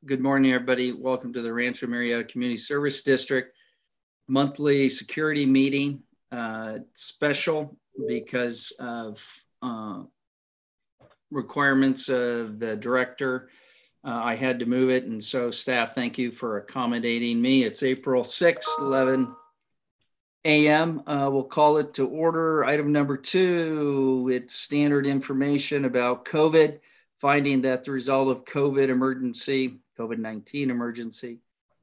Good morning, everybody. Welcome to the Rancho Marietta Community Service District monthly security meeting. Special because of requirements of the director. I had to move it, and so staff, thank you for accommodating me. It's April 6th, 11 a.m. We'll call it to order. Item number 2, it's standard information about COVID, finding that the result of COVID-19 emergency,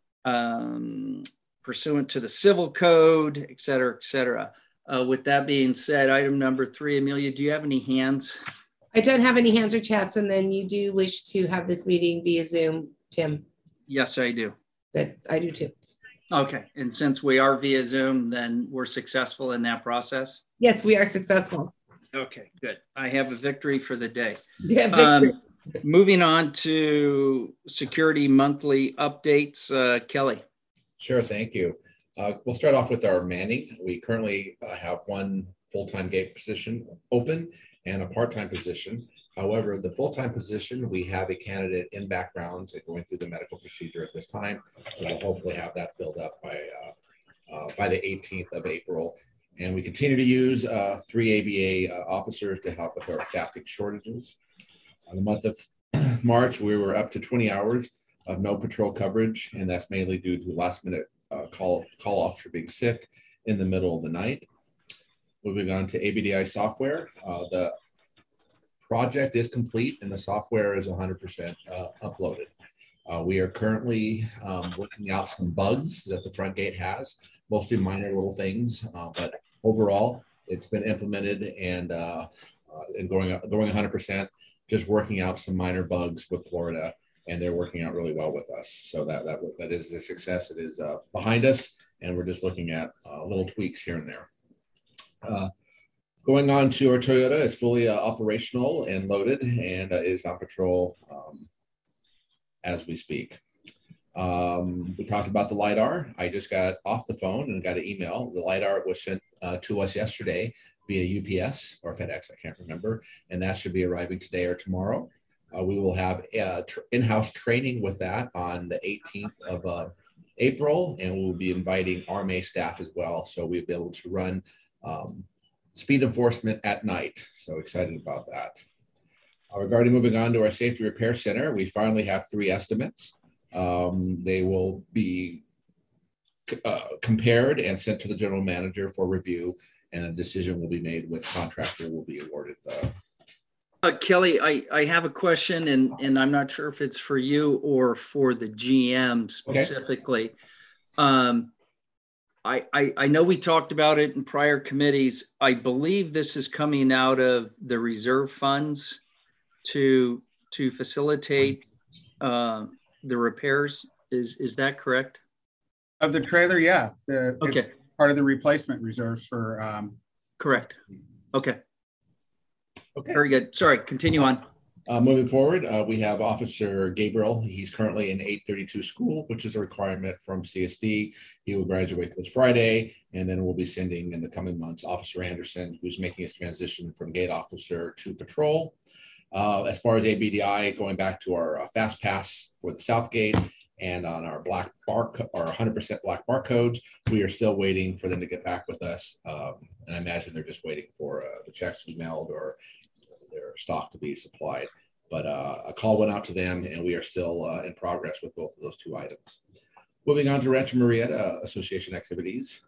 pursuant to the civil code, et cetera, et cetera. With that being said, item number 3, Amelia, do you have any hands? I don't have any hands or chats, and then you do wish to have this meeting via Zoom, Tim? Yes, I do. That I do too. Okay, and since we are via Zoom, then we're successful in that process? Yes, we are successful. Okay, good. I have a victory for the day. Yeah, victory. Moving on to security monthly updates, Kelly. Sure, thank you. We'll start off with our manning. We currently have one full-time gate position open and a part-time position. However, the full-time position, we have a candidate in backgrounds and going through the medical procedure at this time. So we'll hopefully have that filled up by the 18th of April. And we continue to use 3 ABA officers to help with our staffing shortages. On the month of March, we were up to 20 hours of no patrol coverage, and that's mainly due to last-minute call-offs for being sick in the middle of the night. Moving on to ABDI software, the project is complete and the software is 100% uploaded. We are currently working out some bugs that the front gate has, mostly minor little things, but overall, it's been implemented and going 100%. Just working out some minor bugs with Florida, and they're working out really well with us. So that is a success. It is behind us, and we're just looking at little tweaks here and there. Going on to our Toyota, it's fully operational and loaded, and is on patrol as we speak. We talked about the LiDAR. I just got off the phone and got an email. The LiDAR was sent to us yesterday via UPS or FedEx, I can't remember, and that should be arriving today or tomorrow. We will have in-house training with that on the 18th of April, and we'll be inviting RMA staff as well, so we'll be able to run speed enforcement at night. So excited about that. Regarding moving on to our safety repair center, we finally have 3 estimates. They will be compared and sent to the general manager for review, and a decision will be made which contractor will be awarded. Kelly, I have a question, and I'm not sure if it's for you or for the GM specifically. Okay. I know we talked about it in prior committees. I believe this is coming out of the reserve funds to facilitate the repairs. Is that correct? Of the trailer, yeah. Okay. It's part of the replacement reserves for. Correct. Okay. Very good. Sorry, continue on. Moving forward, we have Officer Gabriel. He's currently in 832 school, which is a requirement from CSD. He will graduate this Friday, and then we'll be sending in the coming months Officer Anderson, who's making his transition from gate officer to patrol. As far as ABDI, going back to our fast pass for the South Gate and on our black bar, our 100% black barcodes, we are still waiting for them to get back with us. And I imagine they're just waiting for the checks to be mailed or their stock to be supplied. But a call went out to them, and we are still in progress with both of those 2 items. Moving on to Rancho Marietta Association activities.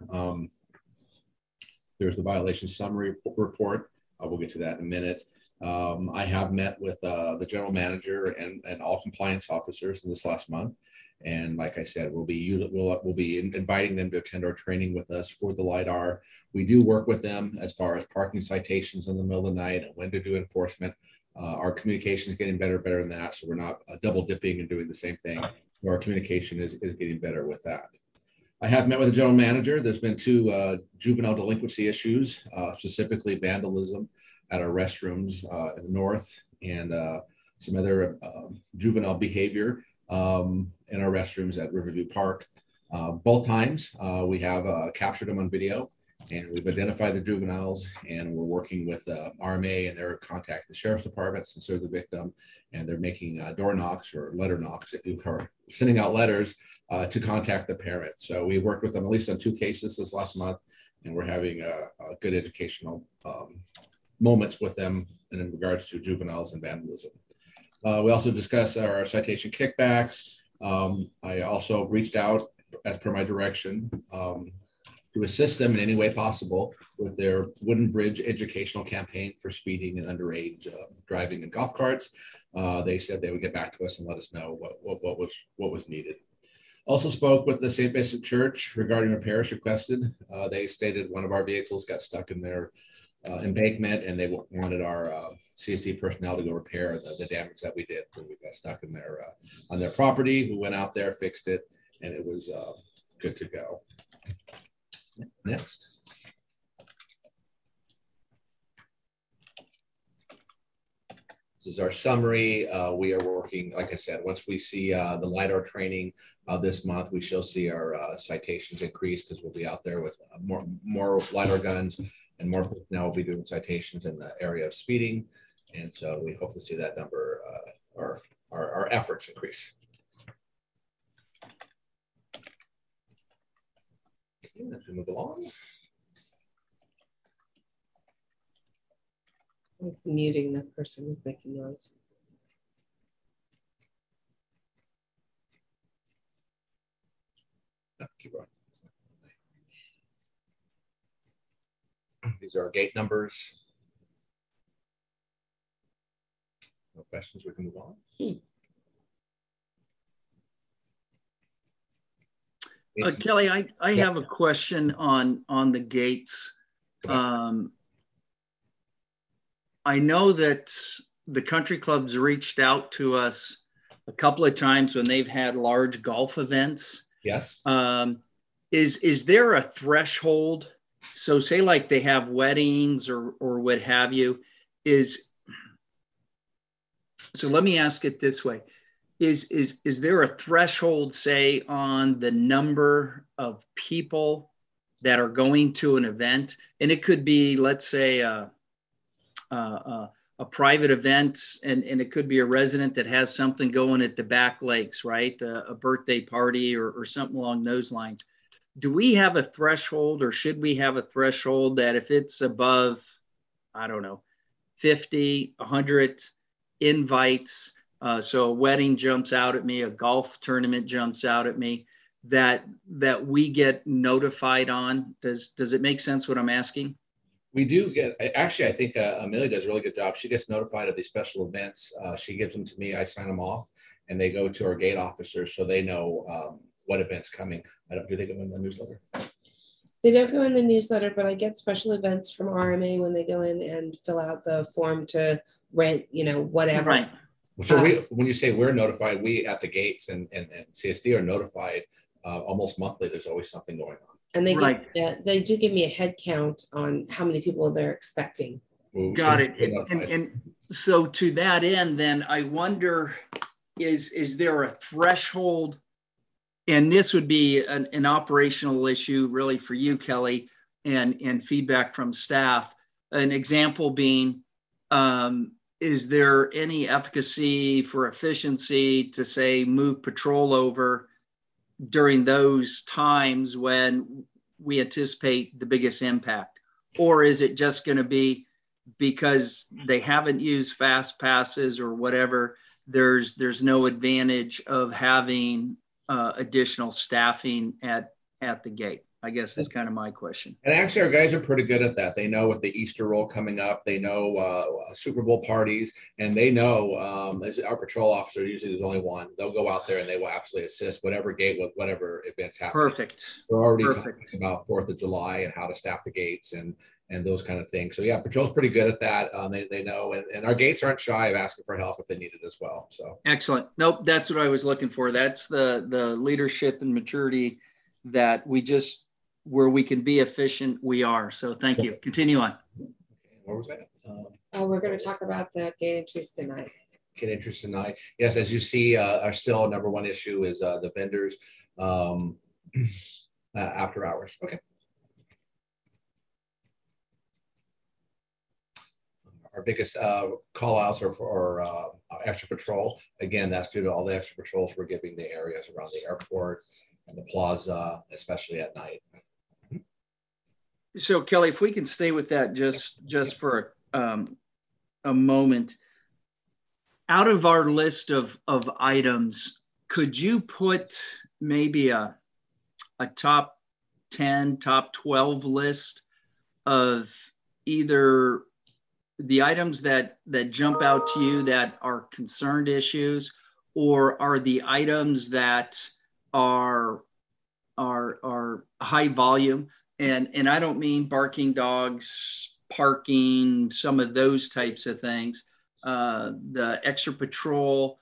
There's the violation summary report. We'll get to that in a minute. I have met with the general manager and all compliance officers in this last month. And like I said, we'll be inviting them to attend our training with us for the LiDAR. We do work with them as far as parking citations in the middle of the night and when to do enforcement. Our communication is getting better than that, so we're not double dipping and doing the same thing. Our communication is getting better with that. I have met with the general manager. There's been 2 juvenile delinquency issues, specifically vandalism at our restrooms in the north, and some other juvenile behavior in our restrooms at Riverview Park. Both times we have captured them on video, And we've identified the juveniles, and we're working with RMA, and they're contacting the sheriff's departments and serve the victim. And they're making door knocks or letter knocks, if you are sending out letters to contact the parents. So we worked with them at least on 2 cases this last month, and we're having a good educational moments with them in regards to juveniles and vandalism. We also discussed our citation kickbacks. I also reached out, as per my direction, to assist them in any way possible with their Wooden Bridge educational campaign for speeding and underage driving in golf carts. They said they would get back to us and let us know what was needed. Also spoke with the St. Vincent Church regarding repairs requested. They stated one of our vehicles got stuck in their embankment, and they wanted our CSD personnel to go repair the damage that we did when we got stuck in their on their property. We went out there, fixed it, and it was good to go. Next. This is our summary. We are working, like I said, once we see the LiDAR training this month, we shall see our citations increase, because we'll be out there with more LiDAR guns, and more personnel will be doing citations in the area of speeding. And so we hope to see that number, our efforts increase. Okay, as we move along. I'm muting the person who's making noise. Keep going. These are our gate numbers. No questions, we can move on. Kelly, I have a question on the gates. I know that the country clubs reached out to us a couple of times when they've had large golf events. Yes. Is there a threshold? So say like they have weddings or what have you, so let me ask it this way. Is there a threshold, say, on the number of people that are going to an event? And it could be, let's say, a private event, and it could be a resident that has something going at the back lakes, right? A birthday party or something along those lines. Do we have a threshold, or should we have a threshold that if it's above, I don't know, 50, 100 invites, so a wedding jumps out at me, a golf tournament jumps out at me, that we get notified on? Does it make sense what I'm asking? We do get, actually, I think Amelia does a really good job. She gets notified of these special events. She gives them to me, I sign them off, and they go to our gate officers so they know what event's coming. Do they go in the newsletter? They don't go in the newsletter, but I get special events from RMA when they go in and fill out the form to rent, whatever. Right. So when you say we're notified, we at the gates and CSD are notified almost monthly. There's always something going on. And they do give me a head count on how many people they're expecting. Got it. And so to that end, then I wonder, is there a threshold? And this would be an operational issue really for you, Kelly, and feedback from staff. An example being, is there any efficacy for efficiency to say move patrol over during those times when we anticipate the biggest impact? Or is it just going to be because they haven't used fast passes or whatever, there's no advantage of having additional staffing at the gate? I guess is kind of my question. And actually, our guys are pretty good at that. They know with the Easter roll coming up, they know Super Bowl parties, and they know as our patrol officer, usually there's only one. They'll go out there and they will absolutely assist whatever gate with whatever events happen. Perfect. We're already talking about 4th of July and how to staff the gates and those kind of things. So yeah, patrol's pretty good at that. They know, and our gates aren't shy of asking for help if they need it as well. So excellent. Nope, that's what I was looking for. That's the leadership and maturity that where we can be efficient, we are. So thank you. Continue on. Okay, what was that? We're going to talk about the gate entries tonight. Gate entries tonight. Yes, as you see, our still number one issue is the vendors after hours. Okay. our biggest call outs are for extra patrol. Again, that's due to all the extra patrols we're giving the areas around the airport and the plaza, especially at night. So Kelly, if we can stay with that just for a moment, out of our list of items, could you put maybe a top 10, top 12 list of either the items that jump out to you that are concerned issues, or are the items that are high volume? And I don't mean barking dogs, parking, some of those types of things. The extra patrol,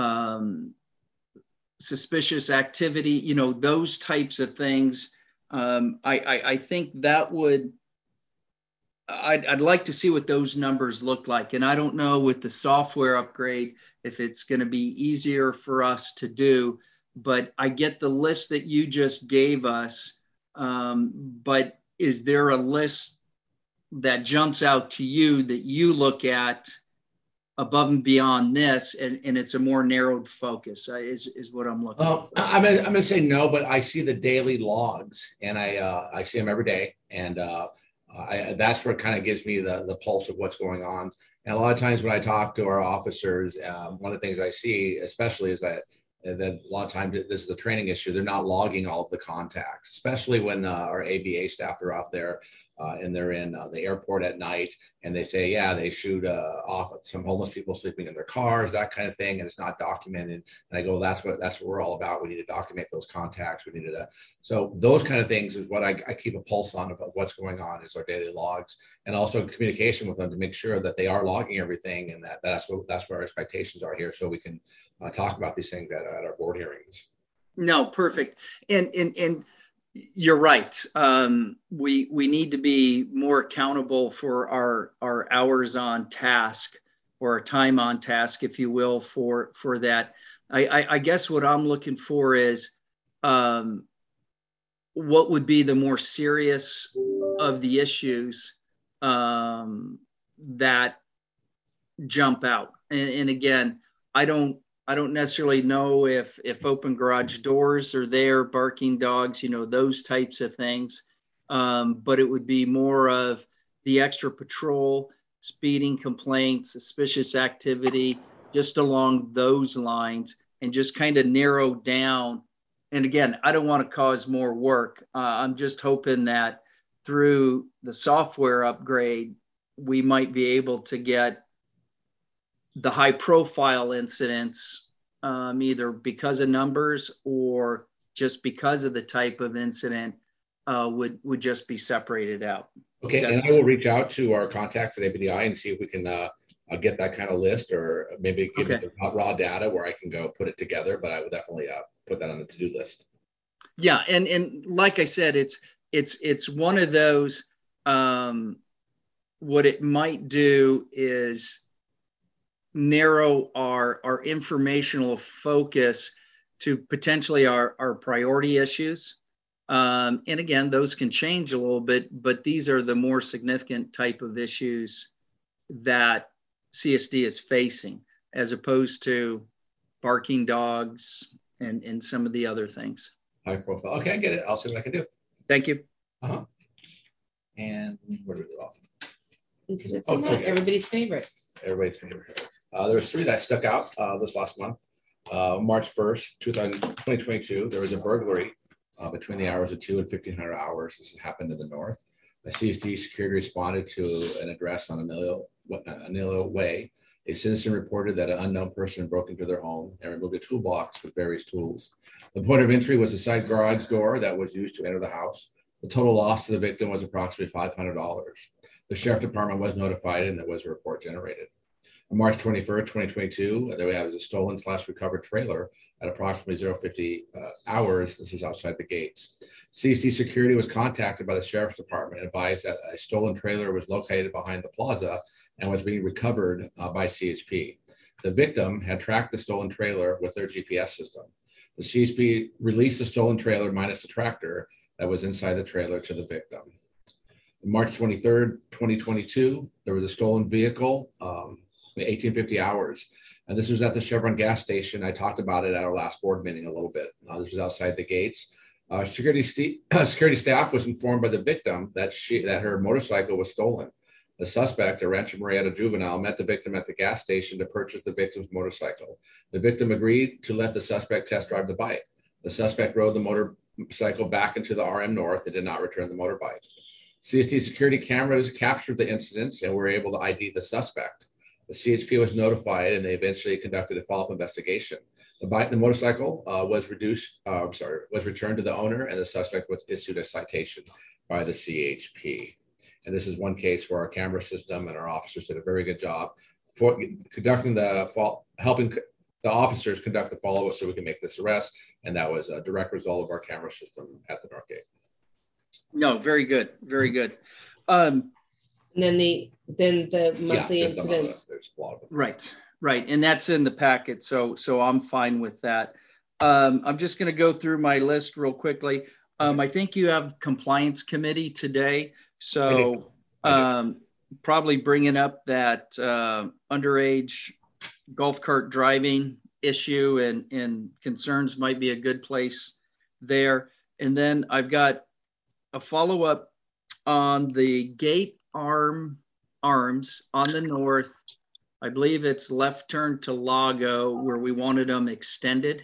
suspicious activity, you know, those types of things. I think that would, I'd like to see what those numbers look like. And I don't know with the software upgrade if it's going to be easier for us to do, but I get the list that you just gave us. But is there a list that jumps out to you that you look at above and beyond this, and it's a more narrowed focus, is what I'm looking for? I'm gonna say no, but I see the daily logs, and I see them every day, and that's what kind of gives me the pulse of what's going on. And a lot of times when I talk to our officers, one of the things I see, especially, is that a lot of times this is a training issue. They're not logging all of the contacts, especially when our ABA staff are out there and they're in the airport at night, and they say, yeah, they shoot off some homeless people sleeping in their cars, that kind of thing, and it's not documented. And I go, that's what we're all about. We need to document those contacts. We need to, so those kind of things is what I keep a pulse on of what's going on, is our daily logs, and also communication with them to make sure that they are logging everything, and that's what our expectations are here, so we can talk about these things at our board hearings. No, perfect. And you're right. We need to be more accountable for our hours on task, or our time on task, if you will, for that. I guess what I'm looking for is what would be the more serious of the issues that jump out. And again, I don't necessarily know if open garage doors are there, barking dogs, you know, those types of things. But it would be more of the extra patrol, speeding complaints, suspicious activity, just along those lines, and just kind of narrow down. And again, I don't want to cause more work. I'm just hoping that through the software upgrade, we might be able to get the high profile incidents, either because of numbers or just because of the type of incident, would just be separated out. Okay, and I will reach out to our contacts at ABDI and see if we can get that kind of list, or maybe give me the raw data where I can go put it together. But I would definitely put that on the to-do list. Yeah, and like I said, it's one of those. What it might do is narrow our informational focus to potentially our priority issues. And again, those can change a little bit, but these are the more significant type of issues that CSD is facing, as opposed to barking dogs and some of the other things. High profile. Okay, I get it. I'll see what I can do. Thank you. And where do we go off? Everybody's favorite. Everybody's favorite. There was three that stuck out this last month. March 1st, 2022, there was a burglary between the hours of 2 and 1500 hours. This happened in the north. The CSD security responded to an address on Anillo Way. A citizen reported that an unknown person broke into their home and removed a toolbox with various tools. The point of entry was a side garage door that was used to enter the house. The total loss to the victim was approximately $500. The sheriff department was notified, and there was a report generated. On March 21st, 2022, there we have a stolen/recovered trailer at approximately 050 hours. This was outside the gates. CSD security was contacted by the sheriff's department and advised that a stolen trailer was located behind the plaza and was being recovered by CHP. The victim had tracked the stolen trailer with their GPS system. The CHP released the stolen trailer minus the tractor that was inside the trailer to the victim. March 23rd, 2022, there was a stolen vehicle, 1850 hours. And this was at the Chevron gas station. I talked about it at our last board meeting a little bit. This was outside the gates. Security staff was informed by the victim that her motorcycle was stolen. The suspect, a Rancho Murrieta juvenile, met the victim at the gas station to purchase the victim's motorcycle. The victim agreed to let the suspect test drive the bike. The suspect rode the motorcycle back into the RM North and did not return the motorbike. CST security cameras captured the incidents and were able to ID the suspect. The CHP was notified and they eventually conducted a follow-up investigation. The motorcycle was returned to the owner, and the suspect was issued a citation by the CHP. And this is one case where our camera system and our officers did a very good job for helping the officers conduct the follow-up so we can make this arrest. And that was a direct result of our camera system at the North Gate. No, very good, very good. And then the monthly incidents. There's a lot of them. Right, and that's in the packet, so I'm fine with that. I'm just going to go through my list real quickly. I think you have compliance committee today, so probably bringing up that underage golf cart driving issue and concerns might be a good place there. And then I've got a follow-up on the gate arms on the north. I believe it's left turn to Lago where we wanted them extended.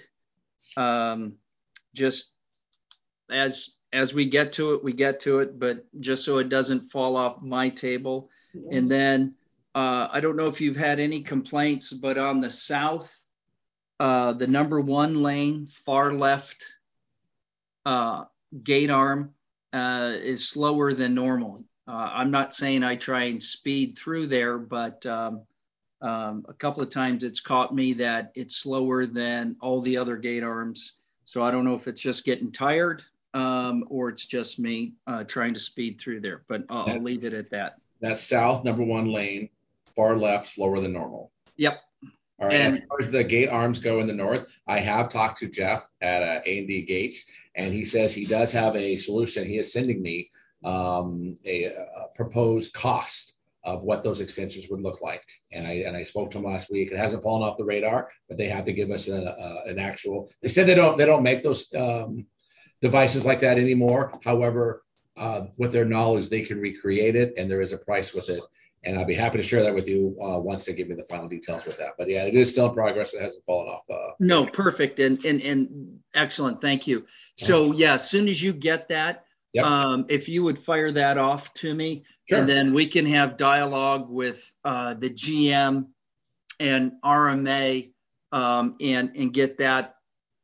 Just as we get to it, but just so it doesn't fall off my table. And then I don't know if you've had any complaints, but on the south, the number 1 lane, far left gate arm is slower than normal. I'm not saying I try and speed through there, but a couple of times it's caught me that it's slower than all the other gate arms. So I don't know if it's just getting tired or it's just me trying to speed through there, but I'll leave it at that. That's south, number 1 lane, far left, slower than normal. Yep. All right. And as far as the gate arms go in the north, I have talked to Jeff at A&D Gates, and he says he does have a solution. He is sending me a proposed cost of what those extensions would look like. And I spoke to him last week. It hasn't fallen off the radar, but they have to give us an actual. They said they don't make those devices like that anymore. However, with their knowledge, they can recreate it, and there is a price with it. And I'll be happy to share that with you once they give me the final details with that. But yeah, it is still in progress. It hasn't fallen off. No, perfect and excellent. Thank you. So yeah, as soon as you get that, yep. If you would fire that off to me, sure. And then we can have dialogue with the GM and RMA and get that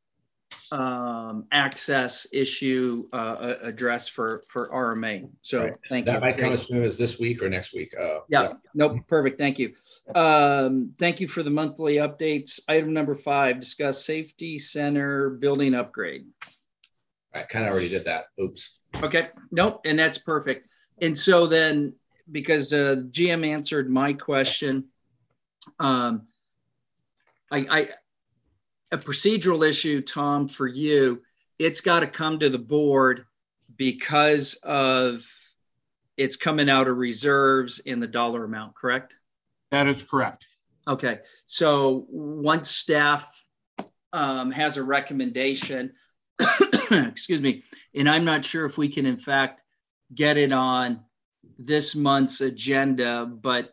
access issue addressed for RMA. So right. Thank you. That might come as soon as this week or next week. Yeah. Nope. Perfect. Thank you. Thank you for the monthly updates. Item number 5, discuss safety center building upgrade. I kind of already did that. Oops. Okay. Nope. And that's perfect. And so then, because GM answered my question, a procedural issue, Tom, for you, it's got to come to the board because of it's coming out of reserves in the dollar amount, correct? That is correct. Okay. So once staff has a recommendation, excuse me, and I'm not sure if we can, in fact, get it on this month's agenda, but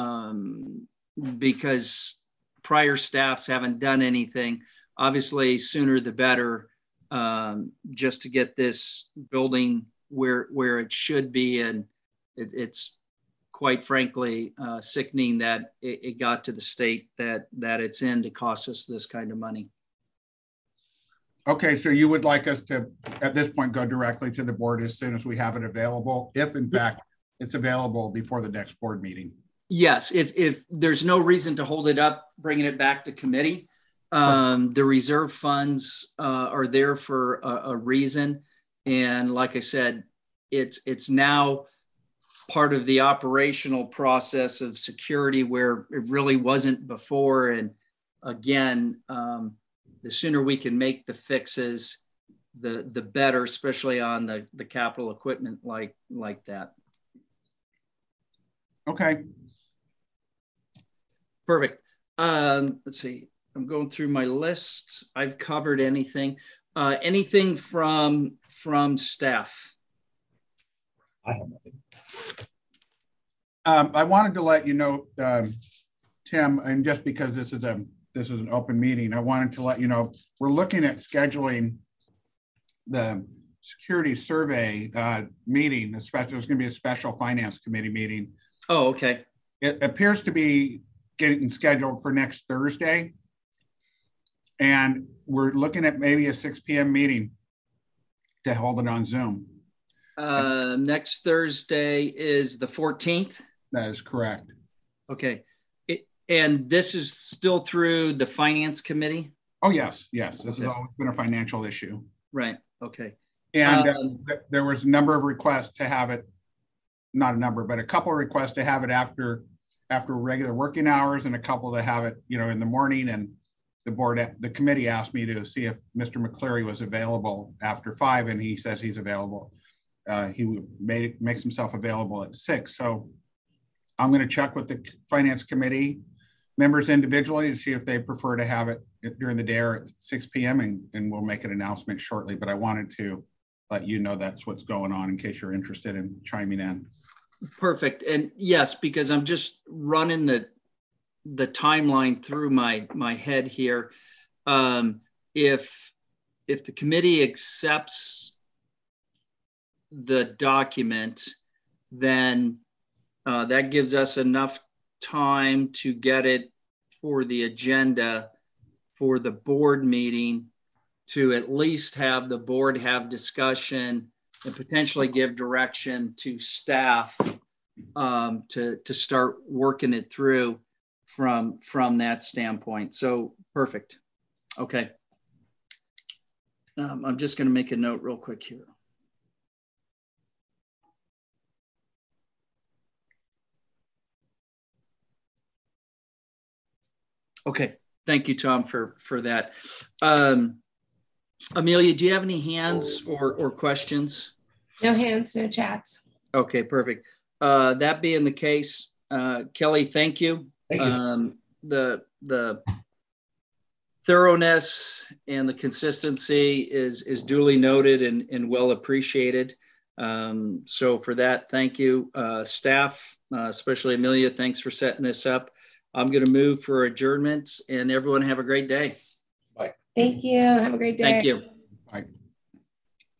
because prior staffs haven't done anything, obviously sooner the better, just to get this building where it should be. And it's quite frankly sickening that it got to the state that it's in to cost us this kind of money. Okay, so you would like us to, at this point, go directly to the board as soon as we have it available, if in fact it's available before the next board meeting? Yes, if there's no reason to hold it up, bringing it back to committee. The reserve funds are there for a reason. And like I said, it's now part of the operational process of security where it really wasn't before. And again, the sooner we can make the fixes, the better, especially on the capital equipment like that. Okay. Perfect. Let's see. I'm going through my list. I've covered anything. Anything from staff? I have nothing. I wanted to let you know, Tim, and just because this is an open meeting, I wanted to let you know we're looking at scheduling the security survey meeting. Especially, there's going to be a special finance committee meeting. Oh, okay. It appears to be getting scheduled for next Thursday, and we're looking at maybe a 6 p.m. meeting to hold it on Zoom. Next Thursday is the 14th. That is correct. Okay. And this is still through the finance committee? Oh, yes. This okay. has always been a financial issue. Right. Okay. And there was a number of requests to have it, not a number, but a couple of requests to have it after regular working hours, and a couple to have it, in the morning. And the committee asked me to see if Mr. McCleary was available after 5, and he says he's available. He makes himself available at 6. So I'm going to check with the finance committee members individually to see if they prefer to have it during the day or at 6 p.m. and we'll make an announcement shortly. But I wanted to let you know that's what's going on in case you're interested in chiming in. Perfect. And yes, because I'm just running the timeline through my head here. If the committee accepts the document, then that gives us enough time to get it for the agenda for the board meeting, to at least have the board have discussion and potentially give direction to staff to start working it through from that standpoint. So perfect. Okay. I'm just going to make a note real quick here. Okay, thank you, Tom, for that. Amelia, do you have any hands or questions? No hands, no chats. Okay, perfect. That being the case, Kelly, thank you. Thank you. The thoroughness and the consistency is duly noted and well appreciated. So for that, thank you. Staff, especially Amelia, thanks for setting this up. I'm going to move for adjournment, and everyone have a great day. Bye. Thank you. Have a great day. Thank you. Bye.